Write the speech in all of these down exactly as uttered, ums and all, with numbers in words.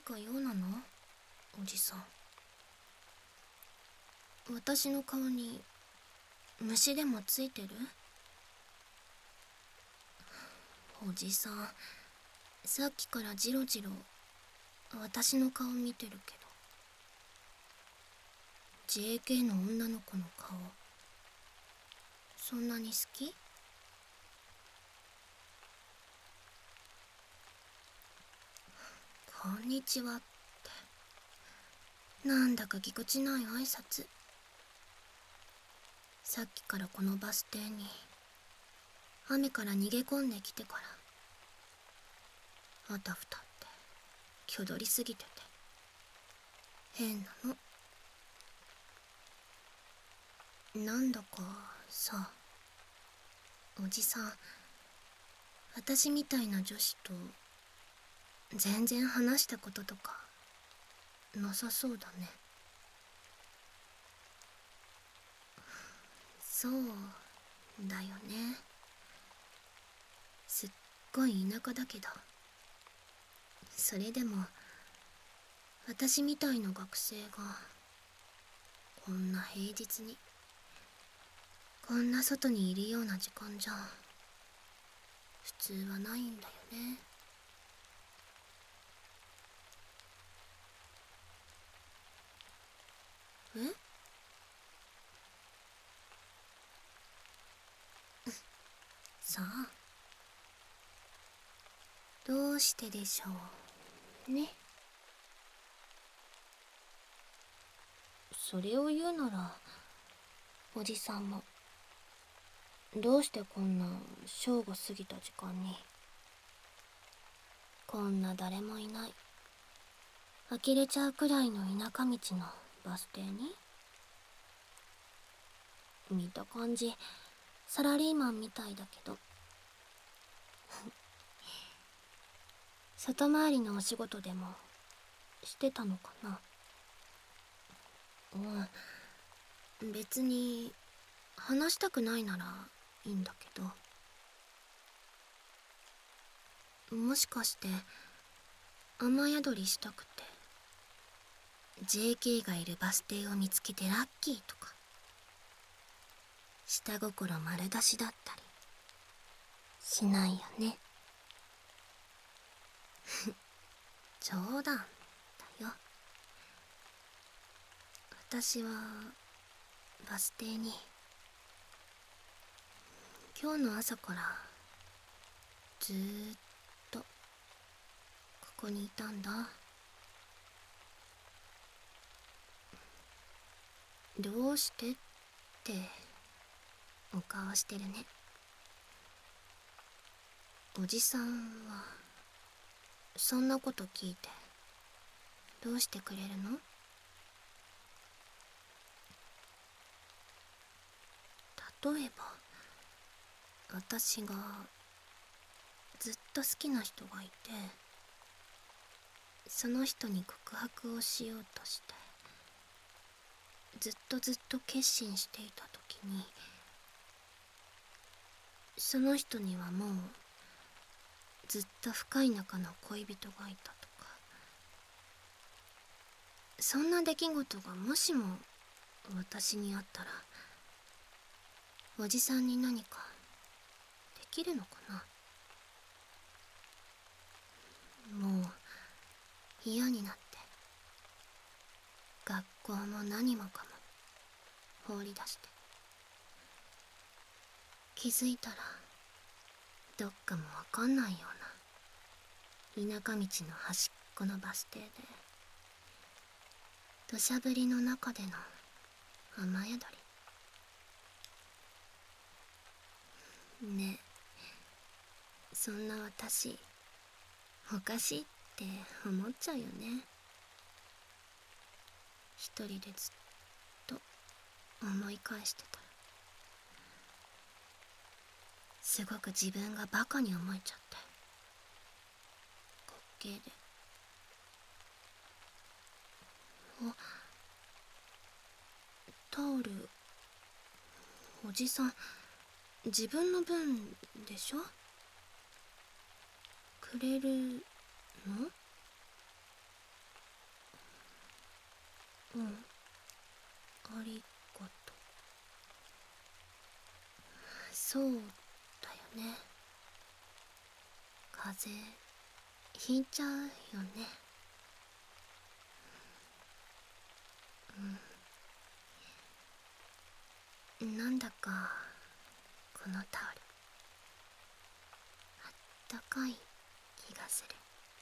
か用なの？おじさん。私の顔に虫でもついてる？おじさん、さっきからジロジロ私の顔見てるけど、 ジェーケー の女の子の顔そんなに好き？こんにちはってなんだかぎこちない挨拶。さっきからこのバス停に雨から逃げ込んできてからあたふたって気取りすぎてて変なの。なんだかさ、おじさん、私みたいな女子と全然話したこととかなさそうだね。そうだよね。すっごい田舎だけど、それでも私みたいな学生がこんな平日にこんな外にいるような時間じゃ普通はないんだよね。え？さあ、どうしてでしょうね。それを言うなら、おじさんもどうしてこんな正午過ぎた時間にこんな誰もいない呆れちゃうくらいの田舎道のバス停に？見た感じサラリーマンみたいだけど外回りのお仕事でもしてたのかな？うん、別に話したくないならいいんだけど、もしかして雨宿りしたくて ジェーケー がいるバス停を見つけてラッキーとか下心丸出しだったりしないよね？冗談だよ。私はバス停に今日の朝からずーっとここにいたんだ。どうしてってお顔してるね。おじさんはそんなこと聞いてどうしてくれるの？例えば私がずっと好きな人がいて、その人に告白をしようとしてずっとずっと決心していた時に、その人にはもうずっと深い仲の恋人がいたとか、そんな出来事がもしも私にあったらおじさんに何かできるのかな？もう嫌になって学校も何もかも放り出して、気づいたらどっかもわかんないような田舎道の端っこのバス停で土砂降りの中での雨宿り。ねえ、そんな私おかしいって思っちゃうよね。一人でずっと思い返してたらすごく自分がバカに思えちゃって、滑稽で。あ、タオル、おじさん自分の分でしょ？くれるの？ うん、ありがとう。そうだよね。風邪ひいちゃうよね。うん、なんだかこのタオルあったかい気がする。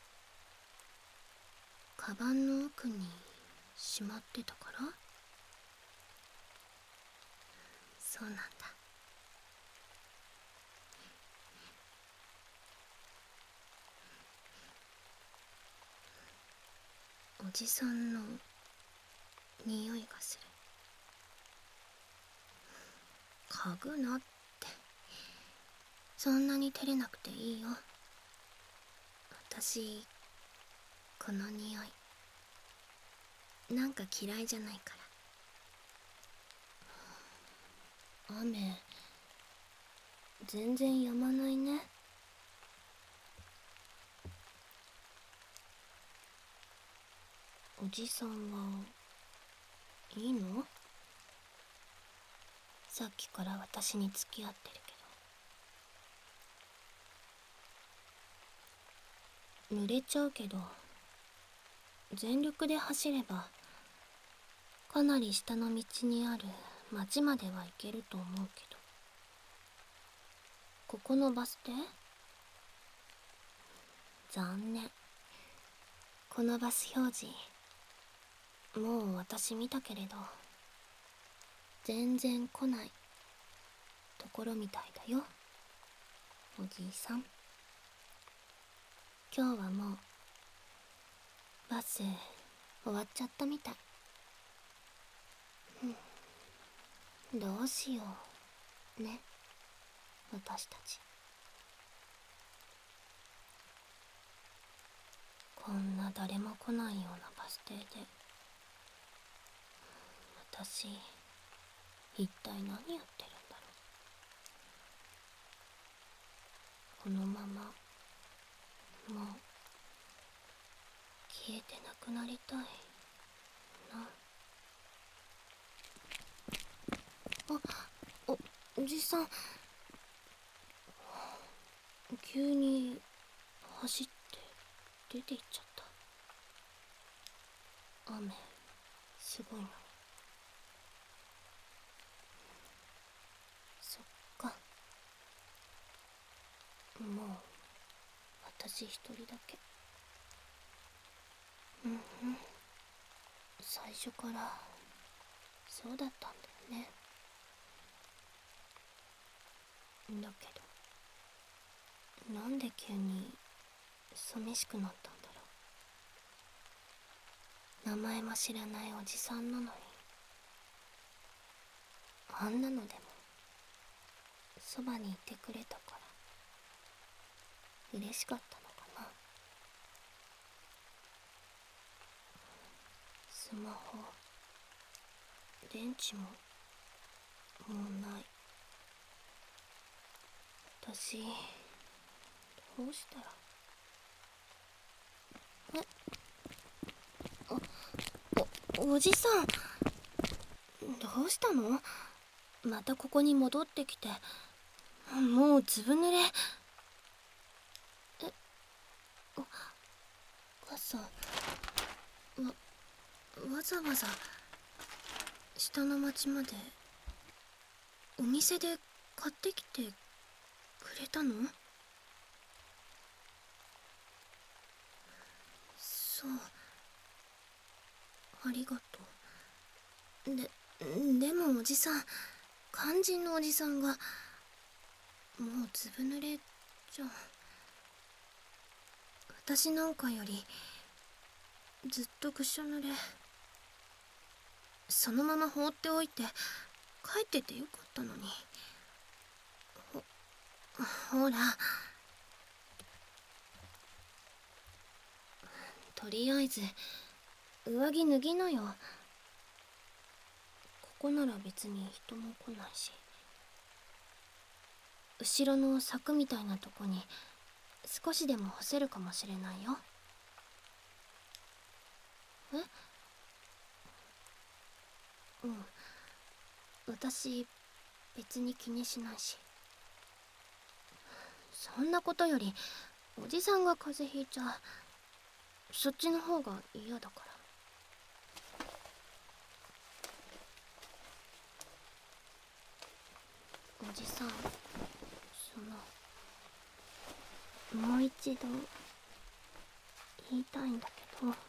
カバンの奥にしまってたから。そうなんだ。おじさんの匂いがする。嗅ぐなって。そんなに照れなくていいよ。私この匂いなんか嫌いじゃないから。雨全然止まないね。おじさんはいいの？さっきから私に付き合ってるけど。濡れちゃうけど全力で走ればかなり下の道にある町までは行けると思うけど。ここのバス停？残念。このバス表示もう私見たけれど全然来ないところみたいだよ、おじいさん。今日はもうバス終わっちゃったみたい。どうしようね、私たち。こんな誰も来ないようなバス停で私一体何やってるんだろう。このままもう消えてなくなりたいな。あ、お、おじさん急に走って出て行っちゃった。雨すごいのに。そっか、もう私一人だけ。うんうん、最初からそうだったんだよね。だけどなんで急に寂しくなったんだろう。名前も知らないおじさんなのにあんなのでもそばにいてくれたから嬉しかったのかな。スマホ電池ももうない。私どうしたら。えお、おじさんどうしたの？またここに戻ってきてもうずぶ濡れ。え、お母さんわわざわざ下の町までお店で買ってきてくれたの？そう、ありがとう。で、でもおじさん、肝心のおじさんがもうずぶ濡れじゃ。私なんかよりずっとぐしょ濡れ。そのまま放っておいて帰っててよかったのに。ほ、ほら、とりあえず上着脱ぎなよ。ここなら別に人も来ないし。後ろの柵みたいなとこに少しでも干せるかもしれないよ。え？ うん、私別に気にしないし。そんなことよりおじさんが風邪ひいちゃそっちの方が嫌だから。おじさん、そのもう一度言いたいんだけど、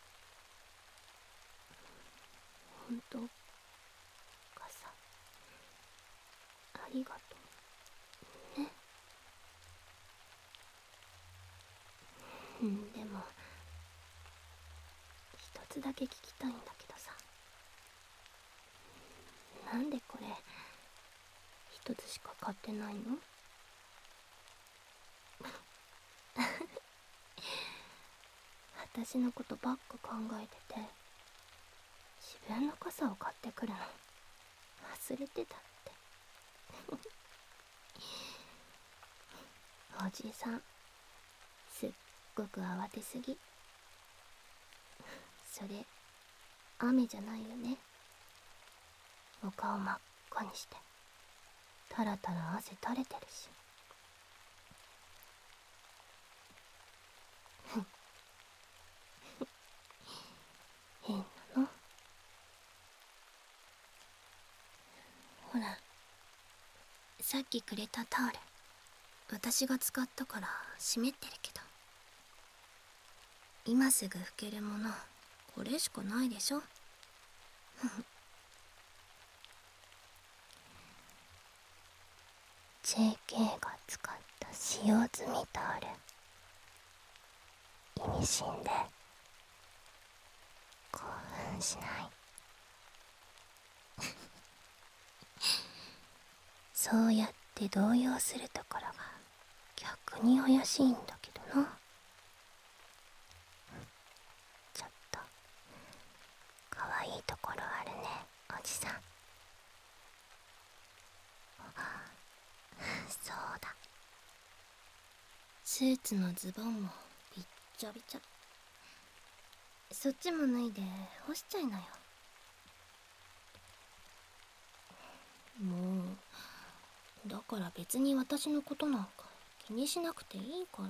本当かさ、ありがとうね。うん、でも一つだけ聞きたいんだけどさ、なんでこれ一つしか買ってないの？私のことばっか考えてて、自分の傘を買ってくるの忘れてたって。おじさん、すっごく慌てすぎ。それ雨じゃないよね。お顔真っ赤にしてタラタラ汗垂れてるし。変なの。ほら、さっきくれたタオル、私が使ったから湿ってるけど、今すぐ拭けるものこれしかないでしょ。ジェーケー が使った使用済みタオル、意味深で興奮しない？そうやって動揺するところが逆に怪しいんだけどな。ちょっと可愛いところあるね、おじさん。そうだ、スーツのズボンもびっちゃびちゃ。そっちも脱いで干しちゃいなよ。もうだから別に私のことなんか気にしなくていいから。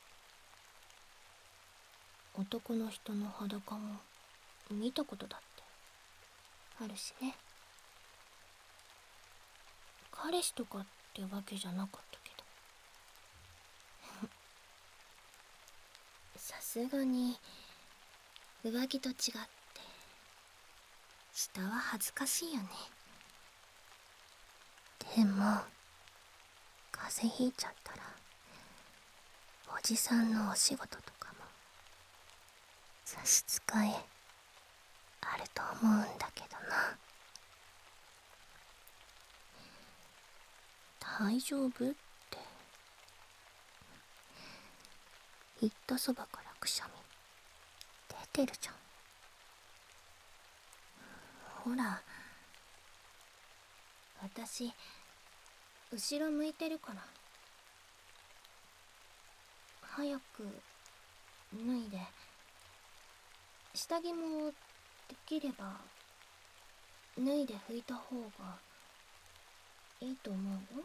男の人の裸も見たことだってあるしね。彼氏とかってわけじゃなかったけど。さすがに上着と違って下は恥ずかしいよね。でも風邪ひいちゃったらおじさんのお仕事とかも差し支えあると思うんだけどな。大丈夫って言ったそばからくしゃみ出てるじゃん。ほら、私後ろ向いてるから。早く脱いで、下着もできれば脱いで拭いた方がいいと思うよ。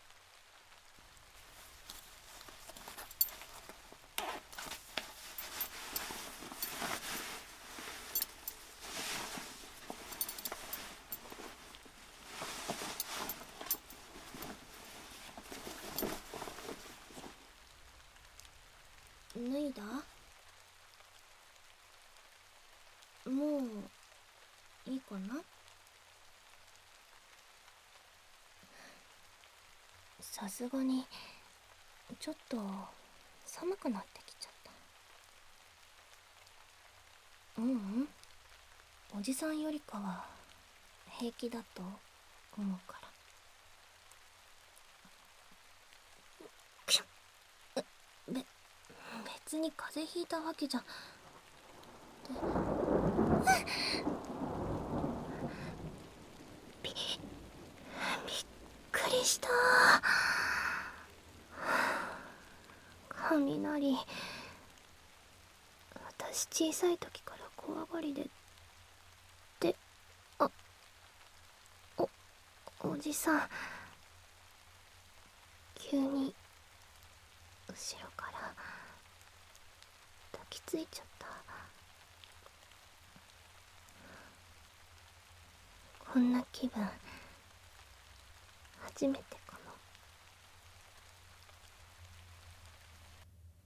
脱いだ？もういいかな？さすがにちょっと寒くなってきちゃった。ううん、おじさんよりかは平気だと思うから。くしゃべ別に風邪ひいたわけじゃ。びびっくりした。雷、私小さい時から怖がりで。ってあじさん、急に後ろから抱きついちゃった。こんな気分初めて。